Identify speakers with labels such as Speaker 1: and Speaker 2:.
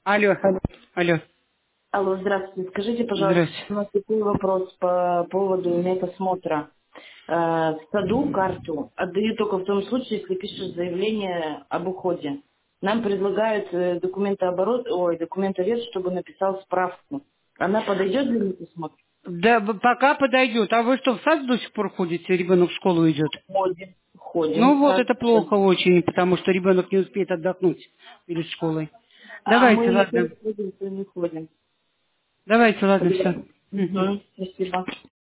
Speaker 1: Алло,
Speaker 2: Алло,
Speaker 1: алло,
Speaker 2: Алло, здравствуйте. Скажите, пожалуйста,
Speaker 1: здрасте.
Speaker 2: у нас такой вопрос по поводу медосмотра. В саду карту отдают только в том случае, если пишешь заявление об уходе. Нам предлагают документовед, чтобы написал справку. Она подойдет для медосмотра?
Speaker 1: Да, пока подойдет. А вы что, в сад до сих пор ходите, ребенок в школу идет?
Speaker 2: Ходим. Ходим
Speaker 1: Ну
Speaker 2: в
Speaker 1: вот,
Speaker 2: сад.
Speaker 1: это плохо очень, потому что ребенок не успеет отдохнуть перед школой.
Speaker 2: А
Speaker 1: Давайте,
Speaker 2: мы то
Speaker 1: ладно.
Speaker 2: ходим, то не ходим.
Speaker 1: Давайте, ладно,
Speaker 2: Тогда-
Speaker 1: все.
Speaker 2: Мгм, спасибо.